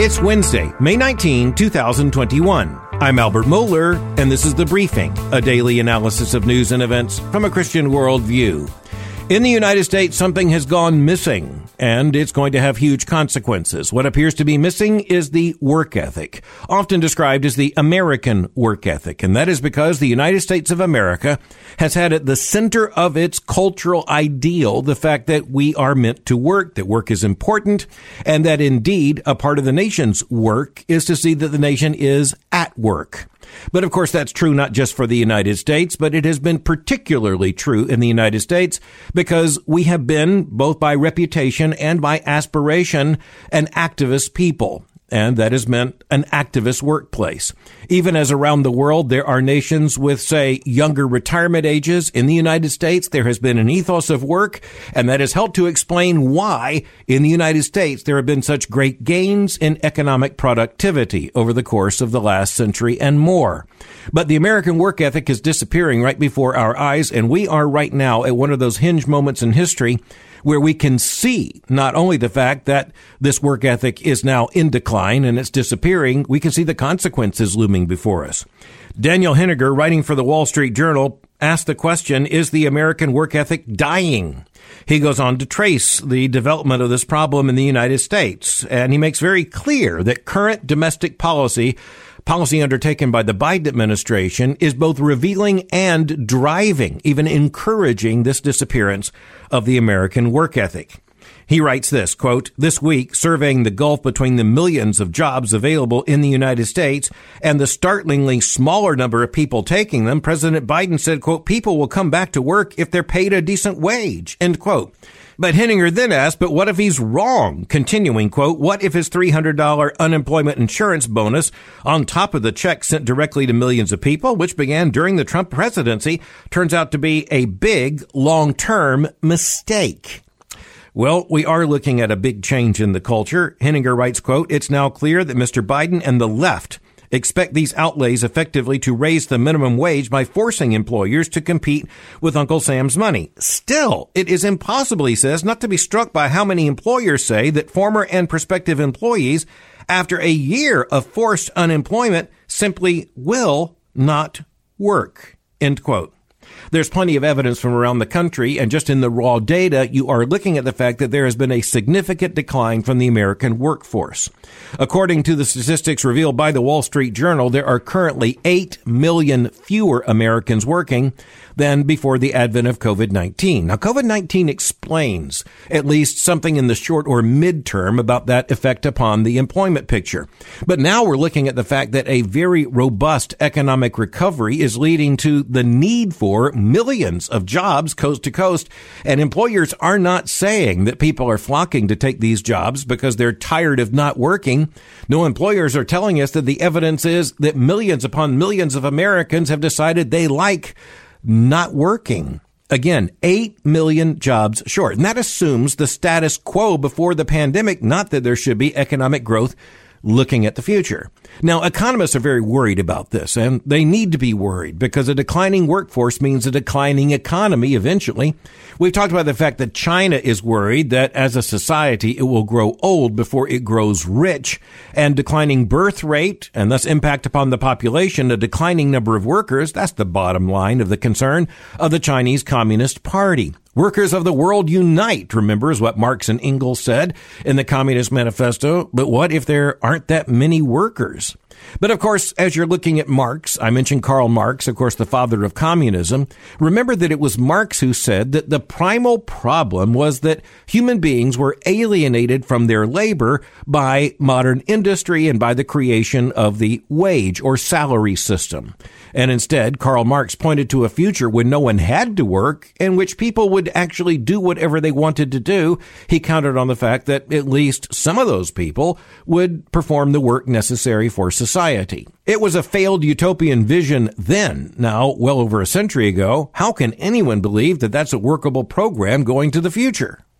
It's Wednesday, May 19, 2021. I'm Albert Mohler, and this is The Briefing, a daily analysis of news and events from a Christian worldview. In the United States, something has gone missing, and it's going to have huge consequences. What appears to be missing is the work ethic, often described as the American work ethic, and that is because the United States of America has had at the center of its cultural ideal the fact that we are meant to work, that work is important, and that indeed a part of the nation's work is to see that the nation is at work. But of course, that's true not just for the United States, but it has been particularly true in the United States because we have been, both by reputation and by aspiration, an activist people. And that has meant an activist workplace. Even as around the world there are nations with, say, younger retirement ages, in the United States there has been an ethos of work, and that has helped to explain why in the United States there have been such great gains in economic productivity over the course of the last century and more. But the American work ethic is disappearing right before our eyes, and we are right now at one of those hinge moments in history where we can see not only the fact that this work ethic is now in decline and it's disappearing, we can see the consequences looming before us. Daniel Henniger, writing for the Wall Street Journal, asked the question, is the American work ethic dying? He goes on to trace the development of this problem in the United States, and he makes very clear that current domestic policy undertaken by the Biden administration is both revealing and driving, even encouraging this disappearance of the American work ethic. He writes this, quote, "This week, surveying the gulf between the millions of jobs available in the United States and the startlingly smaller number of people taking them, President Biden said, quote, people will come back to work if they're paid a decent wage, end quote. But Henniger then asked, but what if he's wrong? Continuing, quote, what if his $300 unemployment insurance bonus on top of the check sent directly to millions of people, which began during the Trump presidency, turns out to be a big long-term mistake? Well, we are looking at a big change in the culture. Henniger writes, quote, it's now clear that Mr. Biden and the left expect these outlays effectively to raise the minimum wage by forcing employers to compete with Uncle Sam's money. Still, it is impossible, he says, not to be struck by how many employers say that former and prospective employees, after a year of forced unemployment, simply will not work, end quote. There's plenty of evidence from around the country, and just in the raw data, you are looking at the fact that there has been a significant decline from the American workforce. According to the statistics revealed by the Wall Street Journal, there are currently 8 million fewer Americans working than before the advent of COVID-19. Now, COVID-19 explains at least something in the short or midterm about that effect upon the employment picture. But now we're looking at the fact that a very robust economic recovery is leading to the need for millions of jobs coast to coast, and employers are not saying that people are flocking to take these jobs because they're tired of not working. No, employers are telling us that the evidence is that millions upon millions of Americans have decided they like not working. Again, 8 million jobs short. And that assumes the status quo before the pandemic, not that there should be economic growth looking at the future. Now, economists are very worried about this, and they need to be worried because a declining workforce means a declining economy eventually. We've talked about the fact that China is worried that as a society, it will grow old before it grows rich, and declining birth rate and thus impact upon the population, a declining number of workers, that's the bottom line of the concern of the Chinese Communist Party. Workers of the world unite, remember, is what Marx and Engels said in the Communist Manifesto. But what if there aren't that many workers? But of course, as you're looking at Marx, I mentioned Karl Marx, of course, the father of communism. Remember that it was Marx who said that the primal problem was that human beings were alienated from their labor by modern industry and by the creation of the wage or salary system. And instead, Karl Marx pointed to a future when no one had to work, in which people would actually do whatever they wanted to do. He counted on the fact that at least some of those people would perform the work necessary for society. It was a failed utopian vision then. Now, well over a century ago, how can anyone believe that that's a workable program going to the future?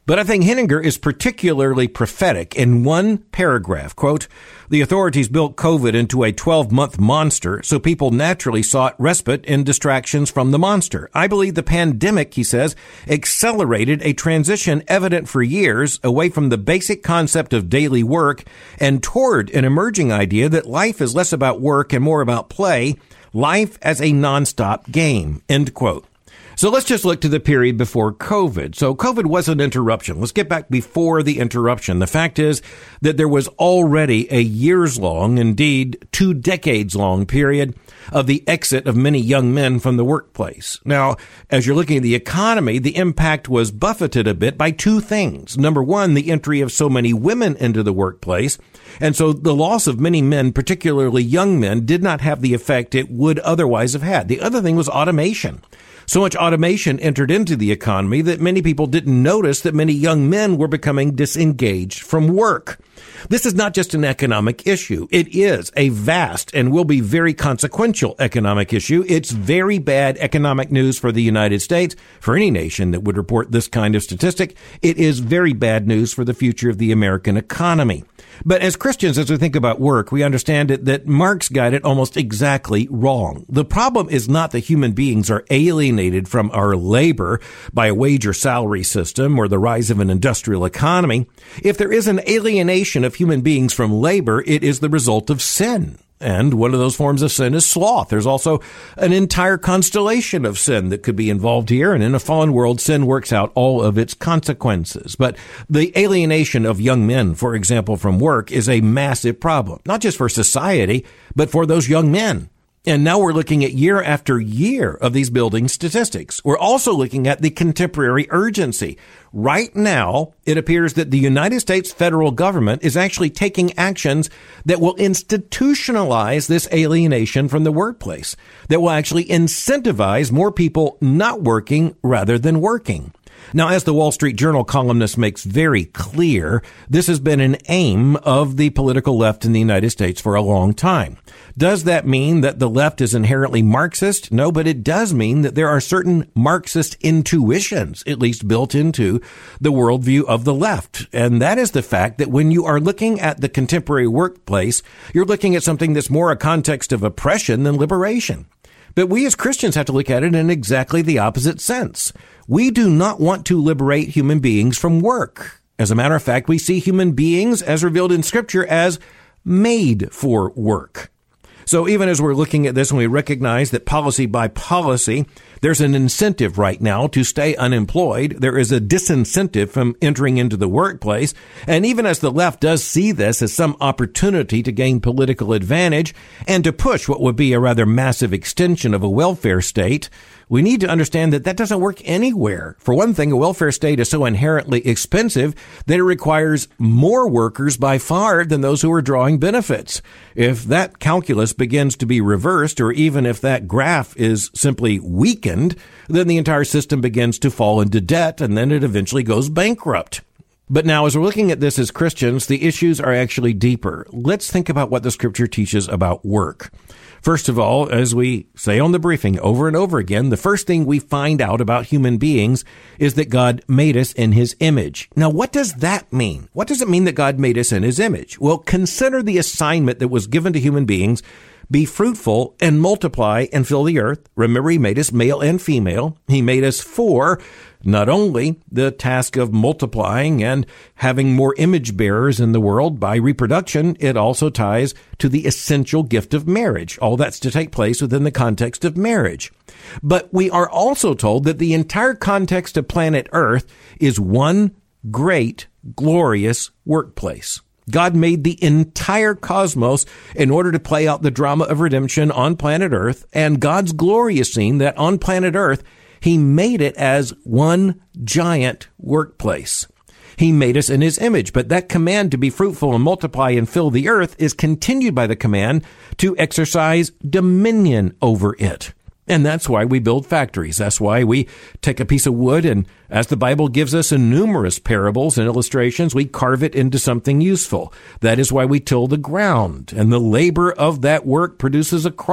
But I think Henninger is particularly prophetic in one paragraph. Quote, "The authorities built COVID into a 12-month monster, so people naturally sought respite and distractions from the monster. I believe the pandemic," he says, "accelerated a transition evident for years away from the basic concept of daily work and toward an emerging idea that life is less about work and more about play, life as a nonstop game." End quote. So let's just look to the period before COVID. So COVID was an interruption. Let's get back before the interruption. The fact is that there was already a years-long, indeed 2 decades-long period of the exit of many young men from the workplace. Now, as you're looking at the economy, the impact was buffeted a bit by 2 things. Number one, the entry of so many women into the workplace. And so the loss of many men, particularly young men, did not have the effect it would otherwise have had. The other thing was automation. So much automation entered into the economy that many people didn't notice that many young men were becoming disengaged from work. This is not just an economic issue. It is a vast and will be very consequential economic issue. It's very bad economic news for the United States, for any nation that would report this kind of statistic. It is very bad news for the future of the American economy. But as Christians, as we think about work, we understand that Marx got it almost exactly wrong. The problem is not that human beings are alienated from our labor by a wage or salary system or the rise of an industrial economy. If there is an alienation of human beings from labor, it is the result of sin. And one of those forms of sin is sloth. There's also an entire constellation of sin that could be involved here. And in a fallen world, sin works out all of its consequences. But the alienation of young men, for example, from work is a massive problem, not just for society, but for those young men. And now we're looking at year after year of these building statistics. We're also looking at the contemporary urgency. Right now, it appears that the United States federal government is actually taking actions that will institutionalize this alienation from the workplace, that will actually incentivize more people not working rather than working. Now, as the Wall Street Journal columnist makes very clear, this has been an aim of the political left in the United States for a long time. Does that mean that the left is inherently Marxist? No, but it does mean that there are certain Marxist intuitions, at least built into the worldview of the left. And that is the fact that when you are looking at the contemporary workplace, you're looking at something that's more a context of oppression than liberation. But we as Christians have to look at it in exactly the opposite sense. We do not want to liberate human beings from work. As a matter of fact, we see human beings, as revealed in Scripture, as made for work. So even as we're looking at this and we recognize that policy by policy, there's an incentive right now to stay unemployed. There is a disincentive from entering into the workplace. And even as the left does see this as some opportunity to gain political advantage and to push what would be a rather massive extension of a welfare state, we need to understand that that doesn't work anywhere. For one thing, a welfare state is so inherently expensive that it requires more workers by far than those who are drawing benefits. If that calculus begins to be reversed, or even if that graph is simply weakened, then the entire system begins to fall into debt, and then it eventually goes bankrupt. But now, as we're looking at this as Christians, the issues are actually deeper. Let's think about what the Scripture teaches about work. First of all, as we say on the briefing over and over again, the first thing we find out about human beings is that God made us in His image. Now, what does that mean? What does it mean that God made us in His image? Well, consider the assignment that was given to human beings. Be fruitful and multiply and fill the earth. Remember, He made us male and female. He made us for not only the task of multiplying and having more image bearers in the world by reproduction, it also ties to the essential gift of marriage. All that's to take place within the context of marriage. But we are also told that the entire context of planet Earth is one great, glorious workplace. God made the entire cosmos in order to play out the drama of redemption on planet Earth, and God's glory is seen that on planet Earth, He made it as one giant workplace. He made us in His image, but that command to be fruitful and multiply and fill the earth is continued by the command to exercise dominion over it. And that's why we build factories. That's why we take a piece of wood and, as the Bible gives us in numerous parables and illustrations, we carve it into something useful. That is why we till the ground, and the labor of that work produces a crop.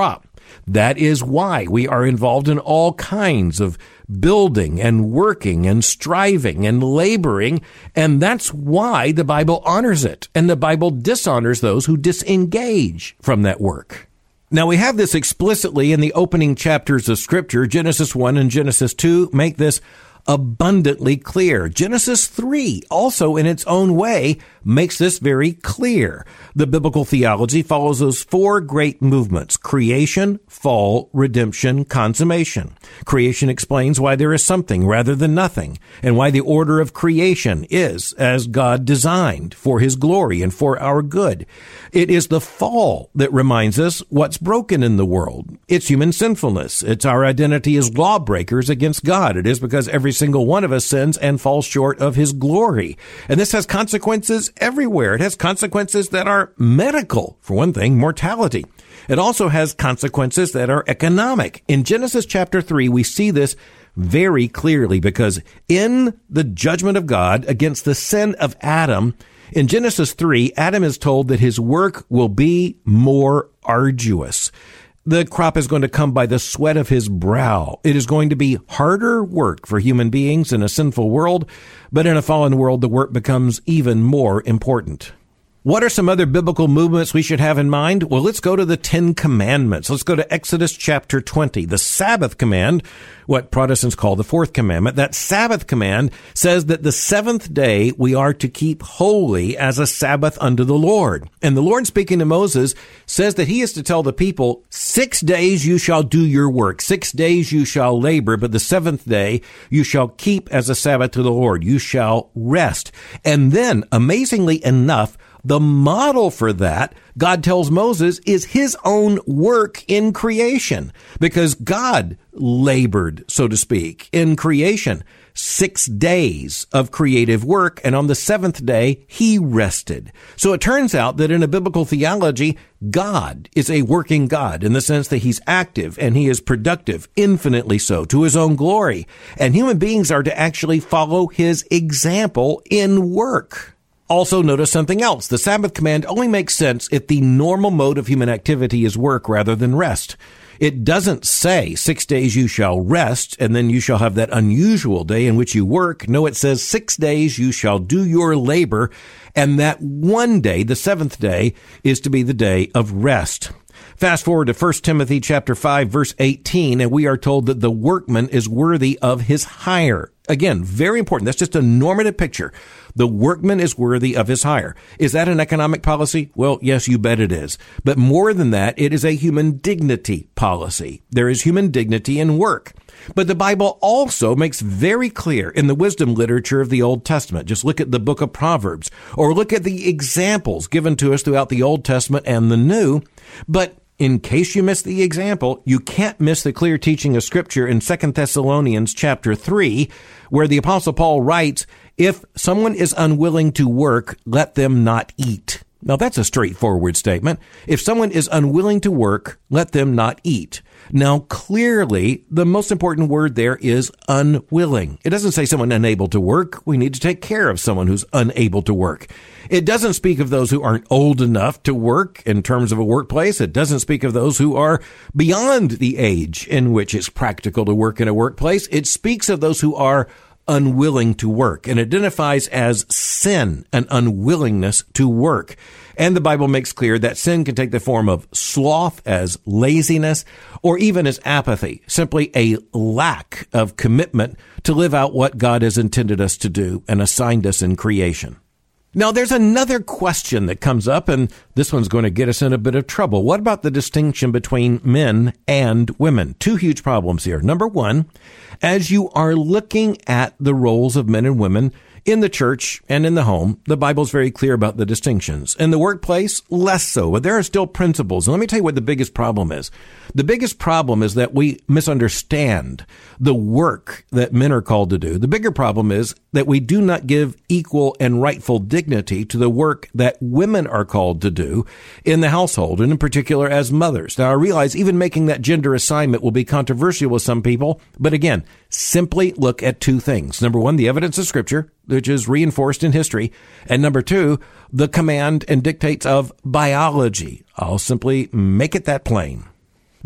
That is why we are involved in all kinds of building and working and striving and laboring, and that's why the Bible honors it, and the Bible dishonors those who disengage from that work. Now, we have this explicitly in the opening chapters of Scripture. Genesis 1 and Genesis 2 make this abundantly clear. Genesis 3 also in its own way makes this very clear. The biblical theology follows those four great movements: creation, fall, redemption, consummation. Creation explains why there is something rather than nothing, and why the order of creation is as God designed for his glory and for our good. It is the fall that reminds us what's broken in the world. It's human sinfulness. It's our identity as lawbreakers against God. It is because every single one of us sins and falls short of his glory. And this has consequences everywhere. It has consequences that are medical. For one thing, mortality. It also has consequences that are economic. In Genesis chapter 3, we see this very clearly, because in the judgment of God against the sin of Adam, in Genesis 3, Adam is told that his work will be more arduous. The crop is going to come by the sweat of his brow. It is going to be harder work for human beings in a sinful world, but in a fallen world, the work becomes even more important. What are some other biblical movements we should have in mind? Well, let's go to the Ten Commandments. Let's go to Exodus chapter 20. The Sabbath command, what Protestants call the fourth commandment, that Sabbath command says that the seventh day we are to keep holy as a Sabbath unto the Lord. And the Lord, speaking to Moses, says that he is to tell the people, 6 days you shall do your work, 6 days you shall labor, but the seventh day you shall keep as a Sabbath to the Lord. You shall rest. And then, amazingly enough, the model for that, God tells Moses, is his own work in creation, because God labored, so to speak, in creation. 6 days of creative work, and on the seventh day, he rested. So it turns out that in a biblical theology, God is a working God in the sense that he's active and he is productive, infinitely so, to his own glory. And human beings are to actually follow his example in work. Also, notice something else. The Sabbath command only makes sense if the normal mode of human activity is work rather than rest. It doesn't say 6 days you shall rest, and then you shall have that unusual day in which you work. No, it says 6 days you shall do your labor, and that one day, the seventh day, is to be the day of rest. Fast forward to 1 Timothy chapter 5, verse 18, and we are told that the workman is worthy of his hire. Again, very important. That's just a normative picture. The workman is worthy of his hire. Is that an economic policy? Well, yes, you bet it is. But more than that, it is a human dignity policy. There is human dignity in work. But the Bible also makes very clear in the wisdom literature of the Old Testament. Just look at the book of Proverbs, or look at the examples given to us throughout the Old Testament and the New. But in case you missed the example, you can't miss the clear teaching of Scripture in 2 Thessalonians chapter 3, where the Apostle Paul writes, if someone is unwilling to work, let them not eat. Now, that's a straightforward statement. If someone is unwilling to work, let them not eat. Now, clearly, the most important word there is unwilling. It doesn't say someone unable to work. We need to take care of someone who's unable to work. It doesn't speak of those who aren't old enough to work in terms of a workplace. It doesn't speak of those who are beyond the age in which it's practical to work in a workplace. It speaks of those who are unwilling to work, and identifies as sin, an unwillingness to work. And the Bible makes clear that sin can take the form of sloth, as laziness, or even as apathy, simply a lack of commitment to live out what God has intended us to do and assigned us in creation. Now, there's another question that comes up, and this one's going to get us in a bit of trouble. What about the distinction between men and women? Two huge problems here. Number one, as you are looking at the roles of men and women in the church and in the home, the Bible's very clear about the distinctions. In the workplace, less so, but there are still principles. And let me tell you what the biggest problem is. The biggest problem is that we misunderstand the work that men are called to do. The bigger problem is that we do not give equal and rightful dignity to the work that women are called to do in the household, and in particular as mothers. Now, I realize even making that gender assignment will be controversial with some people, but again, simply look at two things. Number one, the evidence of Scripture, which is reinforced in history. And number two, the command and dictates of biology. I'll simply make it that plain.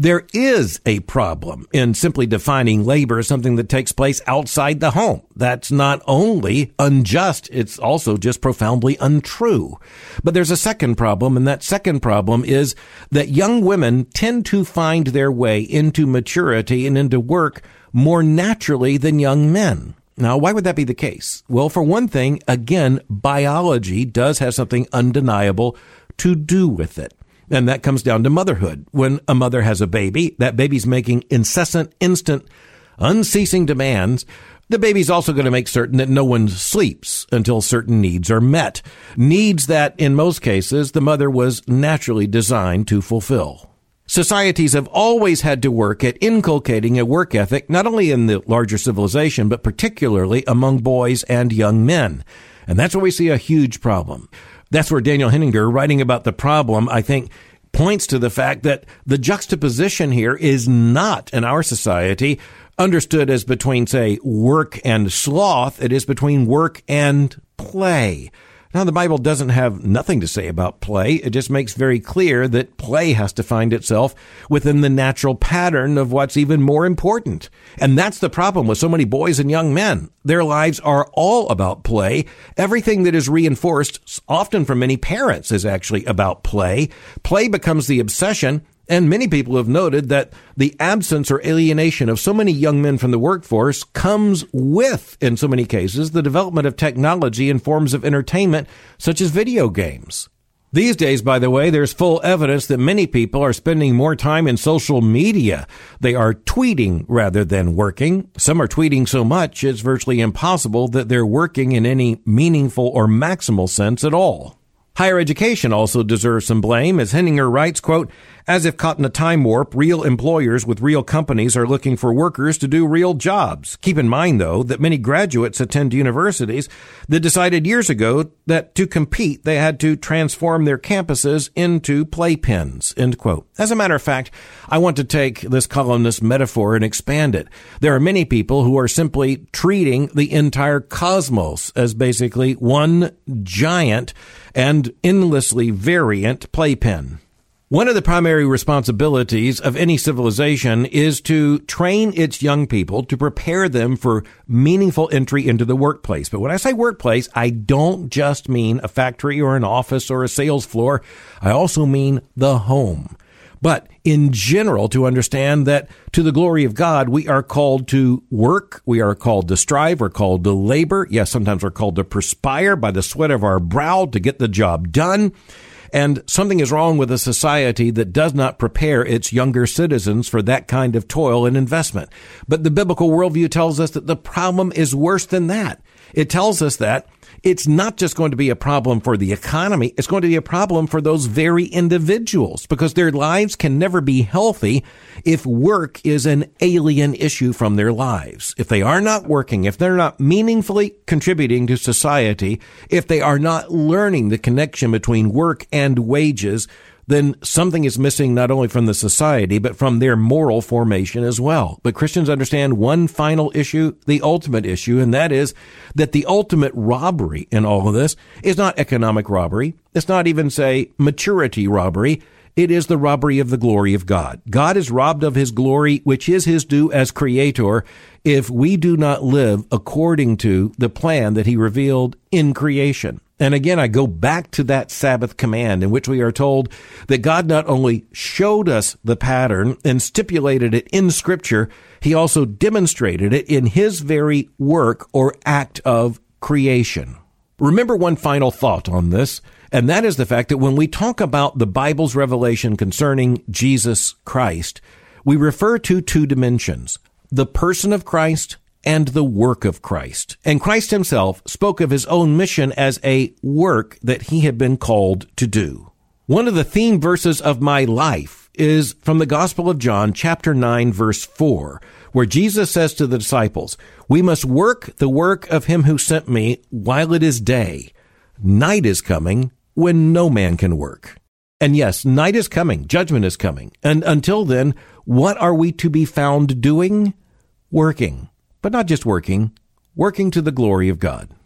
There is a problem in simply defining labor as something that takes place outside the home. That's not only unjust, it's also just profoundly untrue. But there's a second problem, and that second problem is that young women tend to find their way into maturity and into work more naturally than young men. Now, why would that be the case? Well, for one thing, again, biology does have something undeniable to do with it. And that comes down to motherhood. When a mother has a baby, that baby's making incessant, instant, unceasing demands. The baby's also going to make certain that no one sleeps until certain needs are met. Needs that, in most cases, the mother was naturally designed to fulfill. Societies have always had to work at inculcating a work ethic, not only in the larger civilization, but particularly among boys and young men. And that's where we see a huge problem. That's where Daniel Henninger, writing about the problem, I think, points to the fact that the juxtaposition here is not, in our society, understood as between, say, work and sloth. It is between work and play. Now, the Bible doesn't have nothing to say about play. It just makes very clear that play has to find itself within the natural pattern of what's even more important. And that's the problem with so many boys and young men. Their lives are all about play. Everything that is reinforced, often from many parents, is actually about play. Play becomes the obsession. And many people have noted that the absence or alienation of so many young men from the workforce comes with, in so many cases, the development of technology and forms of entertainment, such as video games. These days, by the way, there's full evidence that many people are spending more time in social media. They are tweeting rather than working. Some are tweeting so much it's virtually impossible that they're working in any meaningful or maximal sense at all. Higher education also deserves some blame. As Henninger writes, quote, as if caught in a time warp, real employers with real companies are looking for workers to do real jobs. Keep in mind, though, that many graduates attend universities that decided years ago that to compete, they had to transform their campuses into playpens, end quote. As a matter of fact, I want to take this columnist metaphor and expand it. There are many people who are simply treating the entire cosmos as basically one giant and endlessly variant playpen. One of the primary responsibilities of any civilization is to train its young people to prepare them for meaningful entry into the workplace. But when I say workplace, I don't just mean a factory or an office or a sales floor. I also mean the home. But in general, to understand that to the glory of God, we are called to work, we are called to strive, we're called to labor. Yes, sometimes we're called to perspire by the sweat of our brow to get the job done. And something is wrong with a society that does not prepare its younger citizens for that kind of toil and investment. But the biblical worldview tells us that the problem is worse than that. It tells us that it's not just going to be a problem for the economy. It's going to be a problem for those very individuals because their lives can never be healthy if work is an alien issue from their lives. If they are not working, if they're not meaningfully contributing to society, if they are not learning the connection between work and wages, then something is missing not only from the society, but from their moral formation as well. But Christians understand one final issue, the ultimate issue, and that is that the ultimate robbery in all of this is not economic robbery. It's not even, say, maturity robbery. It is the robbery of the glory of God. God is robbed of his glory, which is his due as creator, if we do not live according to the plan that he revealed in creation. And again, I go back to that Sabbath command in which we are told that God not only showed us the pattern and stipulated it in Scripture, he also demonstrated it in his very work or act of creation. Remember one final thought on this, and that is the fact that when we talk about the Bible's revelation concerning Jesus Christ, we refer to two dimensions, the person of Christ and the work of Christ. And Christ himself spoke of his own mission as a work that he had been called to do. One of the theme verses of my life is from the Gospel of John, chapter 9, verse 4, where Jesus says to the disciples, we must work the work of him who sent me while it is day. Night is coming when no man can work. And yes, night is coming. Judgment is coming. And until then, what are we to be found doing? Working. But not just working to the glory of God.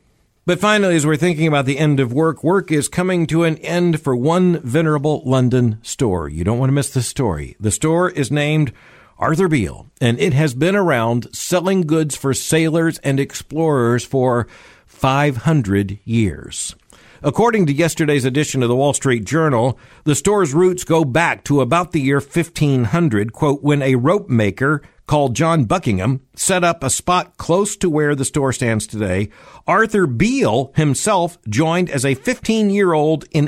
But finally, as we're thinking about the end of work, work is coming to an end for one venerable London store. You don't want to miss this story. The store is named Arthur Beale, and it has been around selling goods for sailors and explorers for 500 years. According to yesterday's edition of the Wall Street Journal, the store's roots go back to about the year 1500, quote, when a rope maker called John Buckingham set up a spot close to where the store stands today. Arthur Beale himself joined as a 15-year-old in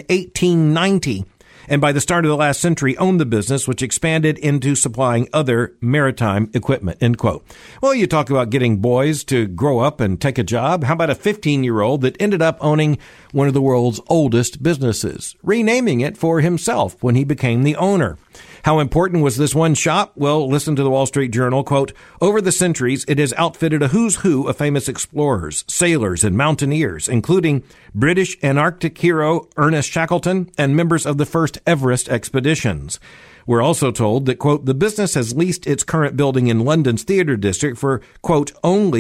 1890, and by the start of the last century owned the business, which expanded into supplying other maritime equipment, end quote. Well, you talk about getting boys to grow up and take a job. How about a 15-year-old that ended up owning one of the world's oldest businesses, renaming it for himself when he became the owner? How important was this one shop? Well, listen to the Wall Street Journal, quote, over the centuries, it has outfitted a who's who of famous explorers, sailors, and mountaineers, including British Antarctic hero Ernest Shackleton and members of the first Everest expeditions. We're also told that, quote, the business has leased its current building in London's theater district for, quote, only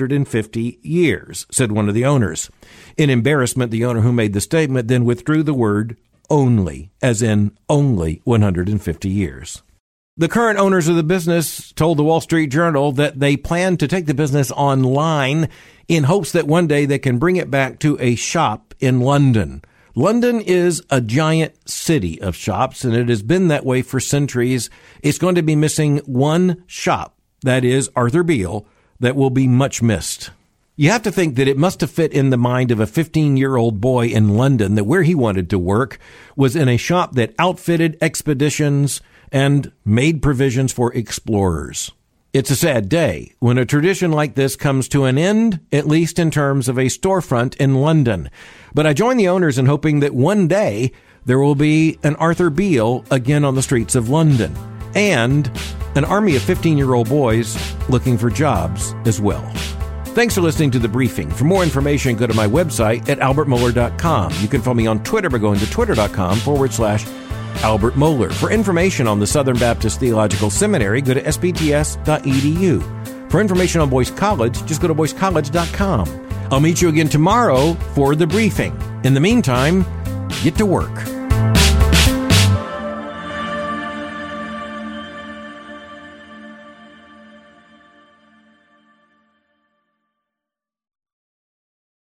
150 years, said one of the owners. In embarrassment, the owner who made the statement then withdrew the word only, as in only 150 years. The current owners of the business told the Wall Street Journal that they plan to take the business online in hopes that one day they can bring it back to a shop in London. London is a giant city of shops, and it has been that way for centuries. It's going to be missing one shop, that is Arthur Beale, that will be much missed. You have to think that it must have fit in the mind of a 15-year-old boy in London that where he wanted to work was in a shop that outfitted expeditions and made provisions for explorers. It's a sad day when a tradition like this comes to an end, at least in terms of a storefront in London. But I join the owners in hoping that one day there will be an Arthur Beale again on the streets of London, and an army of 15-year-old boys looking for jobs as well. Thanks for listening to The Briefing. For more information, go to my website at albertmohler.com. You can follow me on Twitter by going to twitter.com/Albert Mohler. For information on the Southern Baptist Theological Seminary, go to sbts.edu. For information on Boyce College, just go to boycecollege.com. I'll meet you again tomorrow for The Briefing. In the meantime, get to work.